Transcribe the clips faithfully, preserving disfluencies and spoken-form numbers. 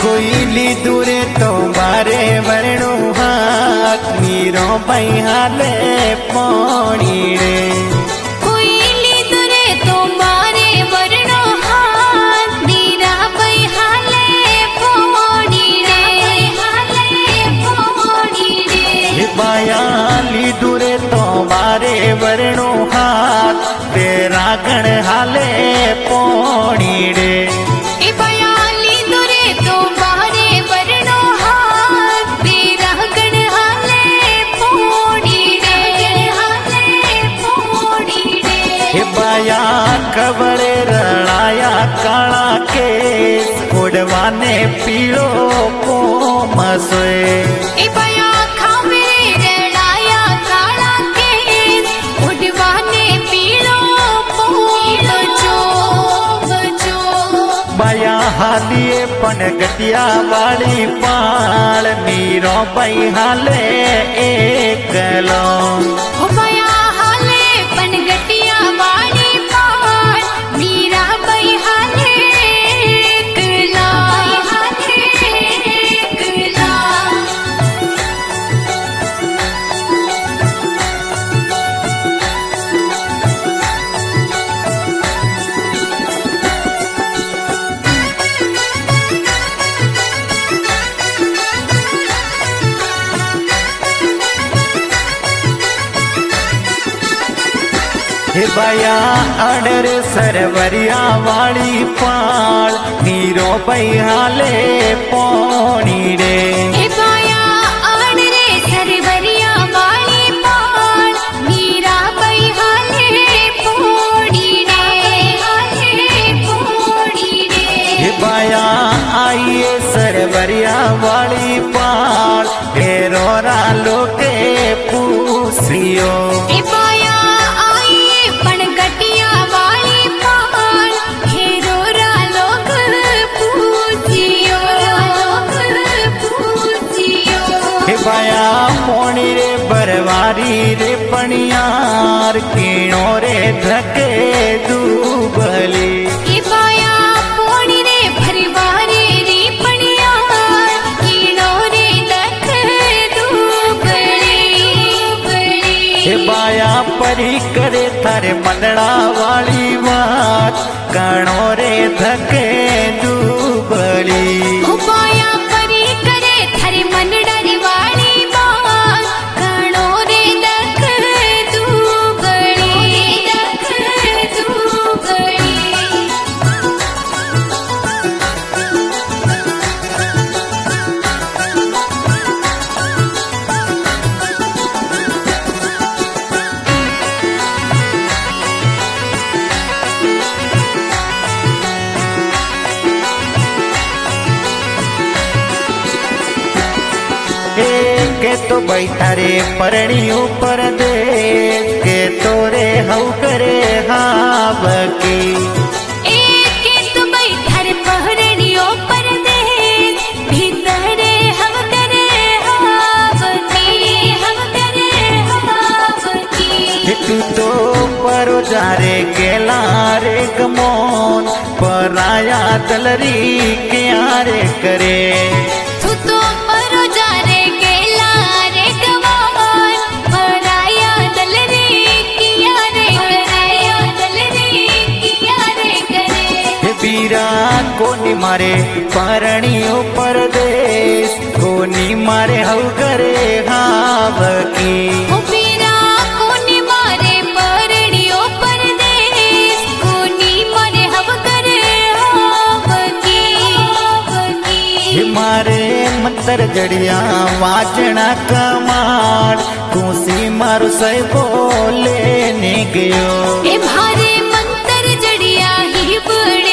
कोयली दूरे तो मारे वरणो हाथ मीरो भाई हाले पानी रे कोयली दूरे तो मारे वरणो हाथ मीरा भाई हाले पानी रे हाले पानी रे बायाली दूरे तो मारे वरणो हाथ तेरा गण हाले पानी रे बाया कबड़े रड़ाया काला के उड़वाने पीड़ो को मसोए ए बाया खावे रड़ाया काला के उड़वाने पीड़ो को बचो बचो बाया हालिए पन गटिया वाली पाल मीरो भाई हाले एकलो हे बाया अडर सरवरिया वाली पाल नीरो भाई हाले पानी रे हे बाया अडर सरवरिया वाली पाल मीरा भाई हाले पानी रे हाले पानी रे हे बाया आइए सरवरिया वाली पाल हेरोरा लोके पूछियो बाया पोणी रे बरवारी रे पणियार कीणो रे धके दूबली ए बाया पोणी रे भरवारी रे पणियार कीणो रे धके दूबली हे बाया परी करे थारे मंदड़ा वाली बात कणो रे धके दूबली ओ बाया परी करे थारे मंदड़ा के तो बैठा रे परणियों पर दे के तोरे हव करे हाव की के तो बैठा रे परणियों पर दे भीतर हव करे हाव की हव करे हाव की तू तो परो जा रे गेला रे गमोन पराया दलरी के आरे करे तू तो परो जा रे वीरा कोनी मारे परणियों परदेश कोनी मारे हव करे हाव की वीरा कोनी मारे परणियों परदेश कोनी मारे हव करे हाव की मारे मंत्र जड़िया वाचना कमाड़ कुसी मारो सही बोले ने गयो ए भारे मंत्र जड़िया ही बड़े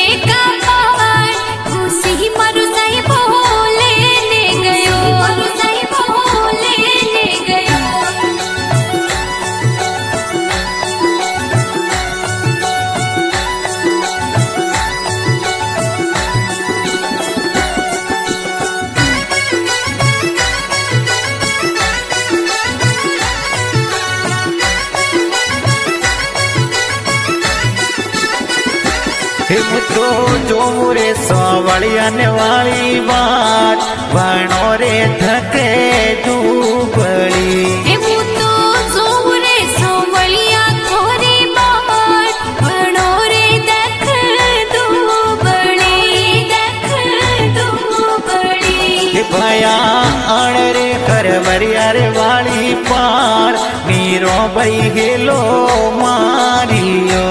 तो जो रे सवलियन वाली बात बनो रे धके दुबड़ी तो जोरे सोवलिया थोरी बात बनो रे देख दुबड़ी देख दुबड़ी भया अण रे करवरिया रे वाली पार नीरो बई गेलो मारियो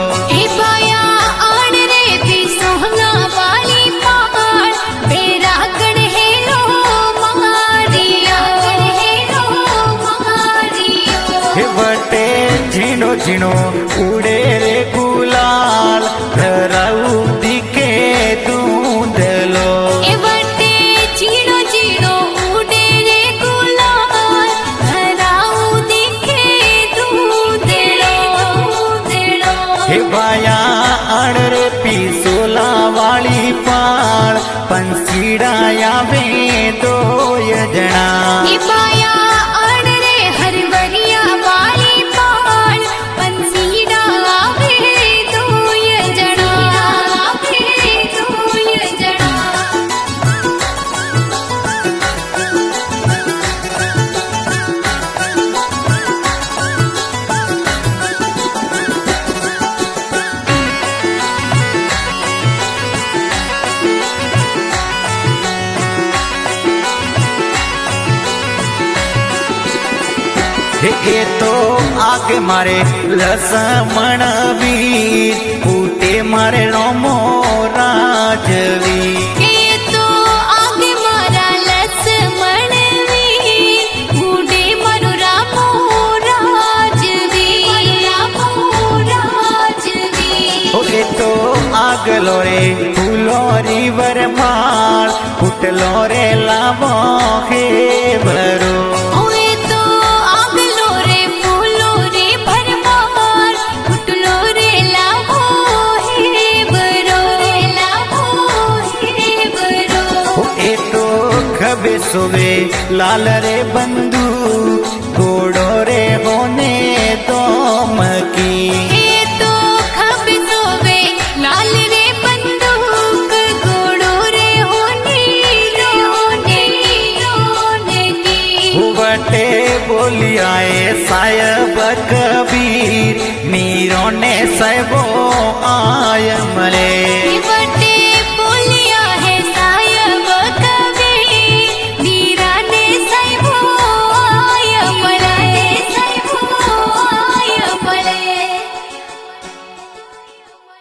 झीणो झीणो उड़े रे गुलाल धराऊ दिखे दूंदलो एवटे झीणो झीणो उड़े रे गुलाल धराऊ दिखे दूंदलो दूंदलो हे भाया अण रे पीसोला वाली पाल पंसीड़ा आवे दो जना हे भाया अण रे हरवरिया वाली पाल पंसीड़ा आवे दो जना आवे दो जना हे तो आगे मारे लसमण वीर फूटे मारे रोमो राजवी ये तो आगे मारा लसमण वीर फूटे मारो रामो राजवी रामो राजवी हे तो आगलो रे फूलो री वरमाल फुटलो रे लावो हे भरो खबे सुबे लाल रे बंधु घोड़ो रे होने तो मकी तो खबे सुबे लाल रे बंदूक घोड़ो रे होने रोने रोने की बटे बोली आए सायब कबीर मीरो ने सबो आय